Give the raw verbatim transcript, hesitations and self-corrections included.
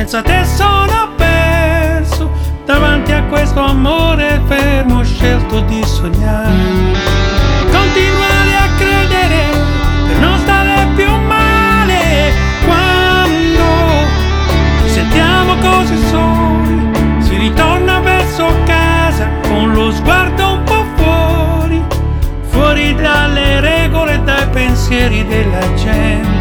senza te sono perso, davanti a questo amore fermo ho scelto di sognare. Continuare a credere per non stare più male, quando ci sentiamo così soli, si ritorna verso casa con lo sguardo un po' fuori, fuori dalle regole e dai pensieri della gente.